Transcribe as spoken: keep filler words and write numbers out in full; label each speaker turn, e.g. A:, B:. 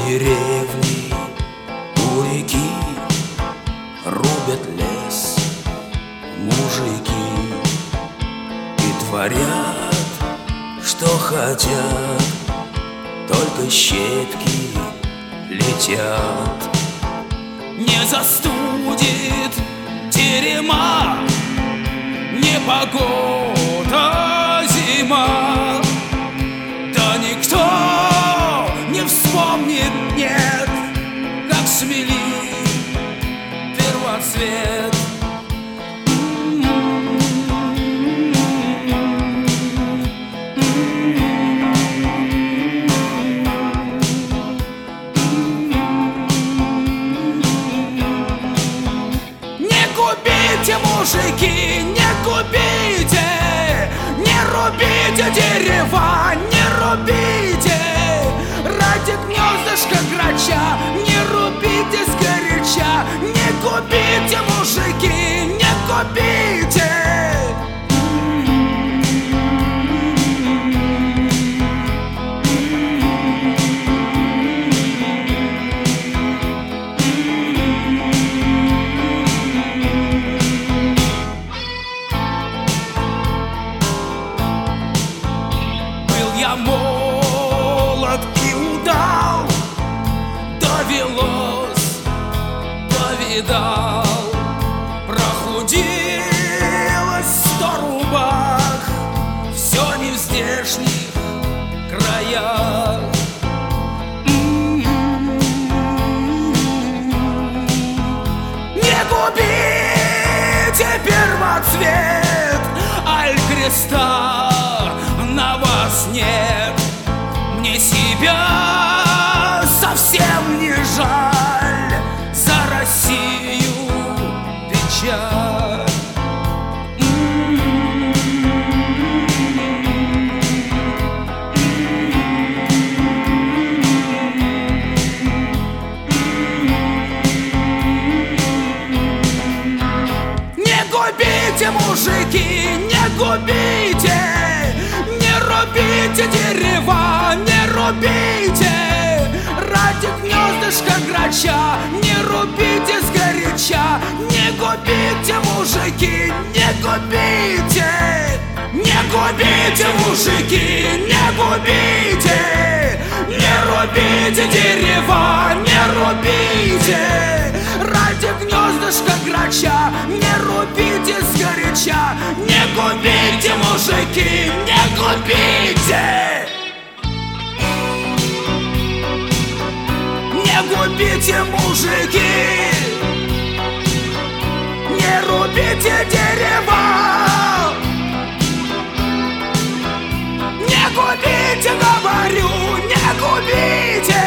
A: деревни у реки рубят лес мужики и творят, что хотят, только щепки летят. Не застудит терема непогода зима, да никто не вспомнит, нет, как смели первоцвет. Не губите, мужики, не губите, не рубите дерева, не рубите ради гнездышка грача, не рубите сгоряча, не губите, мужики, не губите. Я молод и удал, довелось, повидал, прохудилось сто рубах, все не в здешних краях. Не губите первоцвет, аль креста на вас нет, мне себя совсем не жаль, за Россию печаль. Не губите, мужики, не губите, не рубите дерева, не рубите ради гнездышка грача, не рубите сгоряча, не губите, мужики, не губите, не губите, мужики, не губите, не рубите дерева, не рубите ради гнездышка грача, не рубите сгоряча, не губите, мужики, не губите. Не губите, мужики, не рубите дерева, не губите, говорю, не губите.